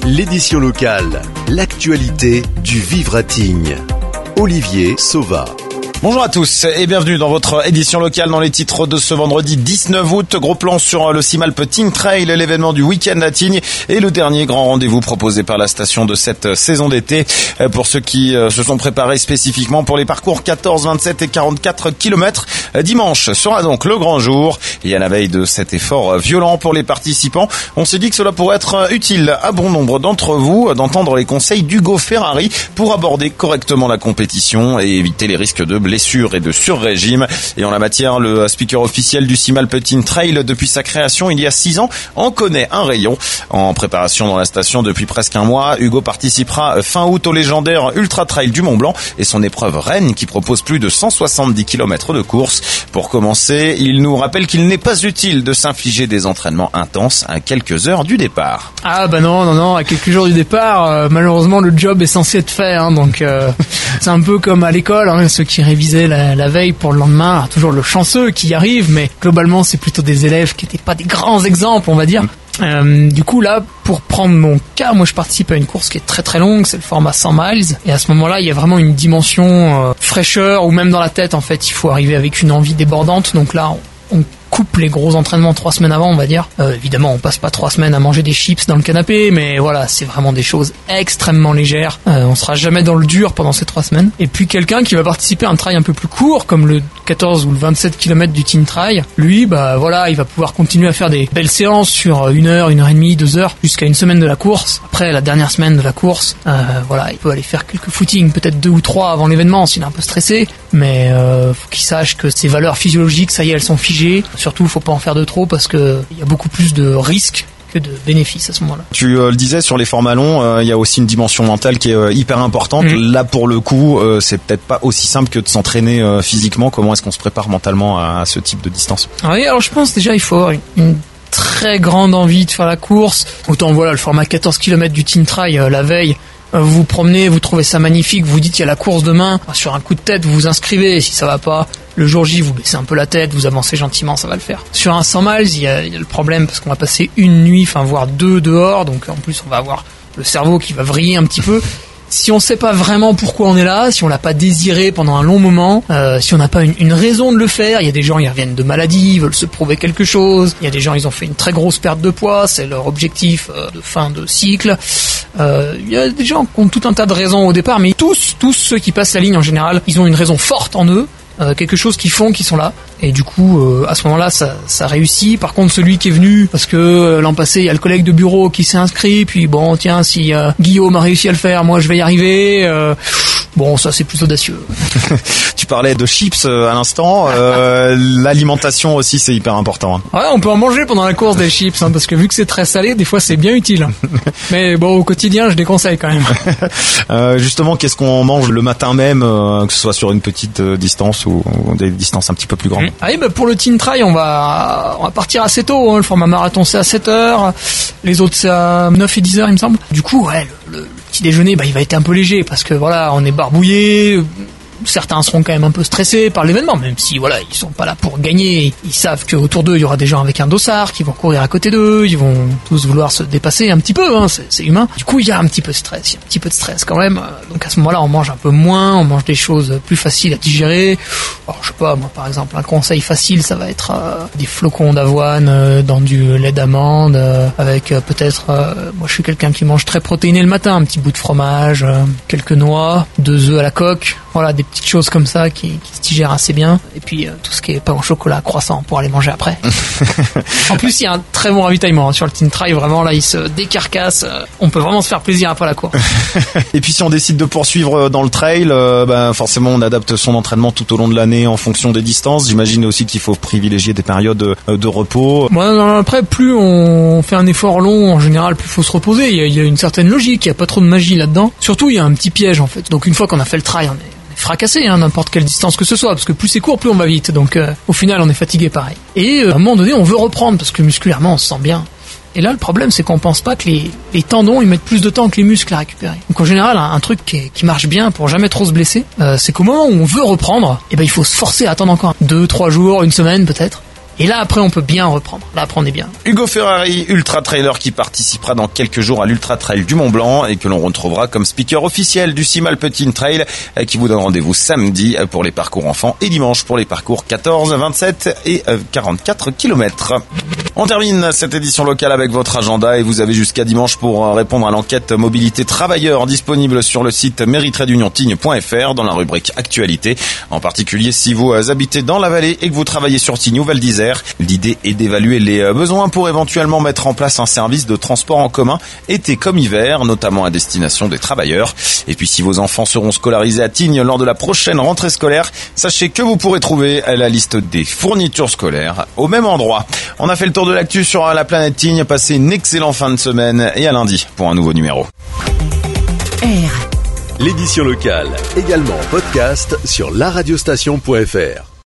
L'édition locale, l'actualité du Vivre à Tignes. Olivier Sauva. Bonjour à tous et bienvenue dans votre édition locale. Dans les titres de ce vendredi 19 août, gros plan sur le Simalpe Tignes Trail, l'événement du week-end à Tignes et le dernier grand rendez-vous proposé par la station de cette saison d'été pour ceux qui se sont préparés spécifiquement pour les parcours 14, 27 et 44 km. Dimanche sera donc le grand jour et à la veille de cet effort violent pour les participants, on s'est dit que cela pourrait être utile à bon nombre d'entre vous d'entendre les conseils d'Hugo Ferrari pour aborder correctement la compétition et éviter les risques de blessures et de sur-régime. Et en la matière, le speaker officiel du Simalpe Tignes Trail depuis sa création il y a 6 ans en connaît un rayon. En préparation dans la station depuis presque un mois, Hugo participera fin août au légendaire Ultra Trail du Mont Blanc et son épreuve Rennes qui propose plus de 170 km de course. Pour commencer, il nous rappelle qu'il n'est pas utile de s'infliger des entraînements intenses à quelques heures du départ. Ah bah non, à quelques jours du départ, malheureusement le job est censé être fait, donc c'est un peu comme à l'école, ceux qui révisaient la veille pour le lendemain, alors toujours le chanceux qui y arrive, mais globalement c'est plutôt des élèves qui n'étaient pas des grands exemples, on va dire. Du coup là, pour prendre mon cas, moi je participe à une course qui est très très longue, c'est le format 100 miles, et à ce moment-là il y a vraiment une dimension fraîcheur, ou même dans la tête en fait, il faut arriver avec une envie débordante, donc là on coupe les gros entraînements 3 semaines avant, on va dire. Évidemment, on passe pas 3 semaines à manger des chips dans le canapé, mais voilà, c'est vraiment des choses extrêmement légères. On sera jamais dans le dur pendant ces 3 semaines. Et puis quelqu'un qui va participer à un trail un peu plus court, comme le 14 ou le 27 km du Tignes Trail, lui, il va pouvoir continuer à faire des belles séances sur 1 heure, 1 heure et demie, 2 heures, jusqu'à une semaine de la course. Après, la dernière semaine de la course, il peut aller faire quelques footings, peut-être 2 ou 3 avant l'événement, s'il est un peu stressé, mais faut qu'il sache que ses valeurs physiologiques, ça y est, elles sont figées. Surtout, faut pas en faire de trop parce que il y a beaucoup plus de risques que de bénéfices à ce moment-là. Tu le disais, sur les formats longs, il y a aussi une dimension mentale qui est hyper importante. Là, pour le coup, c'est peut-être pas aussi simple que de s'entraîner physiquement. Comment est-ce qu'on se prépare mentalement à ce type de distance ? Oui, alors je pense déjà il faut avoir une très grande envie de faire la course. Autant le format 14 km du Tignes Trail la veille. Vous vous promenez, vous trouvez ça magnifique, vous dites il y a la course demain, sur un coup de tête vous vous inscrivez, et si ça va pas, le jour J vous baissez un peu la tête, vous avancez gentiment, ça va le faire. Sur un 100 miles, il y a le problème parce qu'on va passer une nuit, voire 2 dehors, donc en plus on va avoir le cerveau qui va vriller un petit peu. Si on sait pas vraiment pourquoi on est là, si on l'a pas désiré pendant un long moment, si on n'a pas une raison de le faire, il y a des gens, ils reviennent de maladie, ils veulent se prouver quelque chose, il y a des gens, ils ont fait une très grosse perte de poids, c'est leur objectif de fin de cycle, il y a des gens qui ont tout un tas de raisons au départ, mais tous ceux qui passent la ligne en général, ils ont une raison forte en eux, quelque chose qu'ils font, qui sont là. Et du coup, à ce moment-là, ça réussit. Par contre, celui qui est venu, parce que l'an passé, il y a le collègue de bureau qui s'est inscrit, puis bon, tiens, si Guillaume a réussi à le faire, moi je vais y arriver. Ça c'est plus audacieux. Tu parlais de chips à l'instant. L'alimentation aussi, c'est hyper important. Ouais, on peut en manger pendant la course des chips, parce que vu que c'est très salé, des fois c'est bien utile. Mais bon, au quotidien, je déconseille quand même. Justement, qu'est-ce qu'on mange le matin même, que ce soit sur une petite distance ou des distances un petit peu plus grandes? Pour le Tignes Trail, on va partir assez tôt. Le format marathon, c'est à 7h. Les autres, c'est à 9 et 10h, il me semble. Du coup, le petit déjeuner, il va être un peu léger parce que on est barbouillé. Certains seront quand même un peu stressés par l'événement, même si ils sont pas là pour gagner. Ils savent qu'autour d'eux il y aura des gens avec un dossard qui vont courir à côté d'eux, ils vont tous vouloir se dépasser un petit peu, c'est humain. Du coup il y a un petit peu de stress, quand même. Donc à ce moment-là on mange un peu moins, on mange des choses plus faciles à digérer. Alors je sais pas, moi par exemple un conseil facile ça va être des flocons d'avoine dans du lait d'amande avec peut-être moi je suis quelqu'un qui mange très protéiné le matin, un petit bout de fromage, quelques noix, 2 œufs à la coque. Des petites choses comme ça qui se digèrent assez bien. Et puis tout ce qui est pain au chocolat, croissant pour aller manger après. En plus, il y a un très bon ravitaillement sur le Tignes Trail. Vraiment, là, il se décarcasse. On peut vraiment se faire plaisir après la course. Et puis, si on décide de poursuivre dans le trail, forcément, on adapte son entraînement tout au long de l'année en fonction des distances. J'imagine aussi qu'il faut privilégier des périodes de repos. Après, plus on fait un effort long, en général, plus il faut se reposer. Il y a une certaine logique. Il n'y a pas trop de magie là-dedans. Surtout, il y a un petit piège, en fait. Donc, une fois qu'on a fait le trail, on est fracassé, n'importe quelle distance que ce soit, parce que plus c'est court, plus on va vite. Donc, au final, on est fatigué pareil. Et à un moment donné, on veut reprendre, parce que musculairement, on se sent bien. Et là, le problème, c'est qu'on pense pas que les tendons, ils mettent plus de temps que les muscles à récupérer. Donc, en général, un truc qui marche bien pour jamais trop se blesser, c'est qu'au moment où on veut reprendre, il faut se forcer à attendre encore 2-3 jours, une semaine peut-être. Et là, après, on peut bien reprendre. Là, après, on est bien. Hugo Ferrari, ultra trailer, qui participera dans quelques jours à l'Ultra Trail du Mont Blanc et que l'on retrouvera comme speaker officiel du 6 Alpetine Trail, qui vous donne rendez-vous samedi pour les parcours enfants et dimanche pour les parcours 14, 27 et 44 km. On termine cette édition locale avec votre agenda et vous avez jusqu'à dimanche pour répondre à l'enquête mobilité travailleurs disponible sur le site mairie-uniontigne.fr dans la rubrique actualité. En particulier si vous habitez dans la vallée et que vous travaillez sur Tignes ou Val d'Isère. L'idée est d'évaluer les besoins pour éventuellement mettre en place un service de transport en commun été comme hiver, notamment à destination des travailleurs. Et puis si vos enfants seront scolarisés à Tignes lors de la prochaine rentrée scolaire, sachez que vous pourrez trouver la liste des fournitures scolaires au même endroit. On a fait le tour de l'actu sur la planète Tignes. Passez une excellente fin de semaine et à lundi pour un nouveau numéro. L'édition locale, également en podcast sur laradiostation.fr.